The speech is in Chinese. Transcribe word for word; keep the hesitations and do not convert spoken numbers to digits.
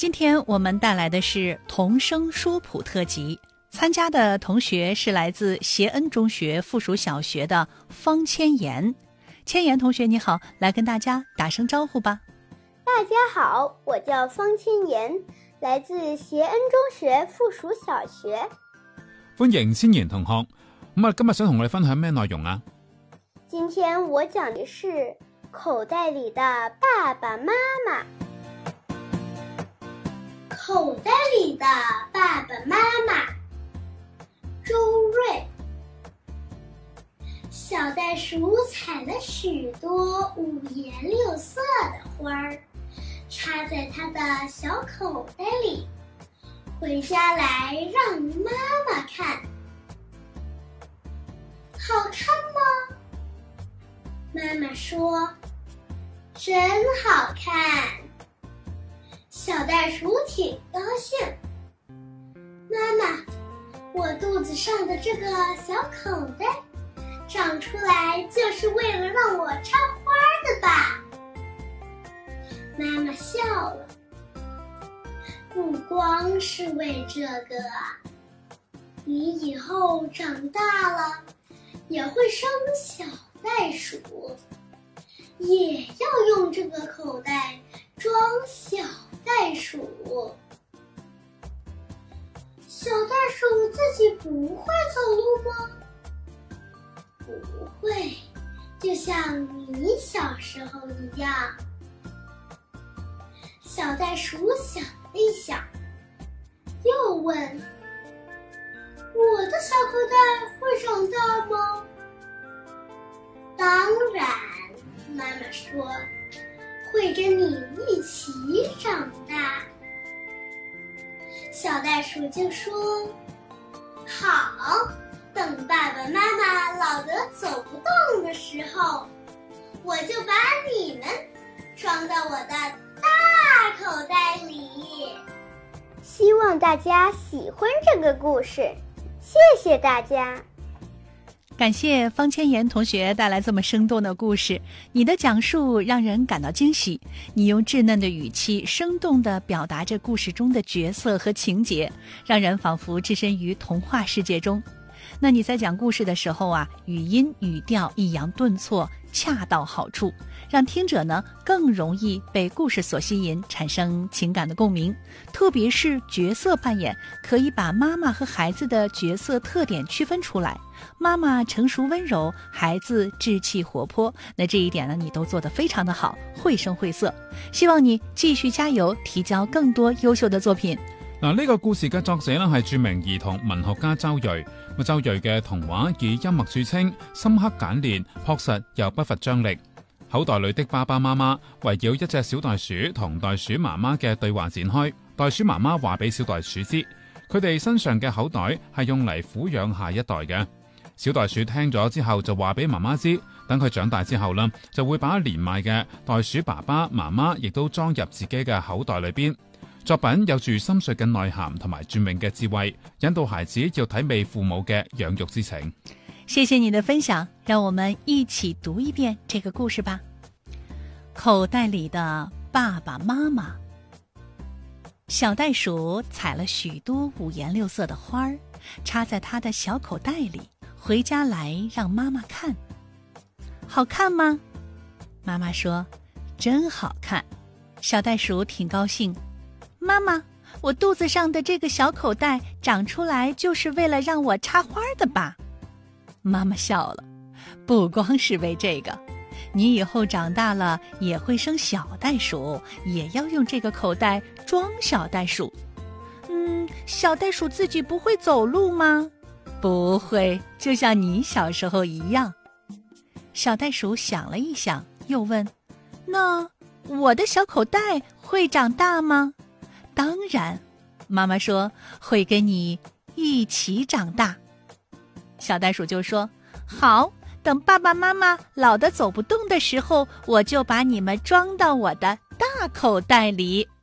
今天我们带来的是童声说谱特辑，参加的同学是来自协恩中学附属小学的方千言。千言同学你好，来跟大家打声招呼吧。 大家好，我叫方千言，來自協恩中學附屬小學。 歡迎千言同學。咁啊，今日想同我哋分享咩內容啊？ 今天我講的是口袋裡的爸爸媽媽。口袋裡的爸爸媽媽，周瑞。小袋鼠採了許多五顏六色的花兒，插在他的小口袋裡，回家來讓媽媽看。好看嗎？媽媽說，真好看。小袋鼠挺高興。媽媽，我肚子上的這個小口袋長出來就是為了讓我插花的吧？媽媽笑了。不光是為這個啊，你以後長大了也會生小袋鼠，也要用這個口袋裝小袋鼠。小袋鼠自己不會走路嗎？不會，就像你小時候一樣。小袋鼠想了一想，又問，我的小口袋會長大嗎？當然，媽媽說，會跟你一起長大。小袋鼠就說，好，等爸爸媽媽老得走不動的時候，我就把你們裝到我的大口袋裡。希望大家喜歡這個故事，謝謝大家。 感謝方千言同學帶來這麼生動的故事，你的講述讓人感到驚喜，你用稚嫩的語氣生動地表達着故事中的角色和情節，讓人仿佛置身於童話世界中。那你在講故事的時候啊，語音語調抑揚頓挫，恰到好處，讓聽者呢更容易被故事所吸引，產生情感的共鳴。特別是角色扮演，可以把媽媽和孩子的角色特點區分出來。媽媽成熟溫柔，孩子稚氣活潑，那這一點呢，你都做得非常的好，繪聲繪色。希望你繼續加油，提交更多優秀的作品。 嗱，呢個故事嘅作者呢係著名兒童文學家周芮。咁周芮嘅童話以幽默著稱，深刻簡練，樸實又不乏張力。口袋裏的爸爸媽媽圍繞一隻小袋鼠同袋鼠媽媽嘅對話展開。袋鼠媽媽話俾小袋鼠知，佢哋身上嘅口袋係用嚟撫養下一代嘅。小袋鼠聽咗之後就話俾媽媽知，等佢長大之後呢，就會把年邁嘅袋鼠爸爸媽媽亦都裝入自己嘅口袋裏邊。作品有住深邃嘅內涵同埋雋永嘅智慧，引導孩子要體味父母嘅養育之情。 謝謝你的分享，讓我們一起讀一遍這個故事吧。口袋裡的爸爸媽媽。小袋鼠採了許多五顏六色的花兒，插在它的小口袋裡，回家來讓媽媽看。好看嗎？媽媽說，真好看。小袋鼠挺高興。媽媽，我肚子上的這個小口袋長出來就是為了讓我插花的吧？媽媽笑了。不光是為這個，你以後長大了也會生小袋鼠，也要用這個口袋裝小袋鼠。嗯，小袋鼠自己不會走路嗎？不會，就像你小時候一樣。小袋鼠想了一想，又問，那我的小口袋會長大嗎？當然，媽媽說，會跟你一起長大。小袋鼠就說，好，等爸爸媽媽老得走不動的時候，我就把你們裝到我的大口袋裡。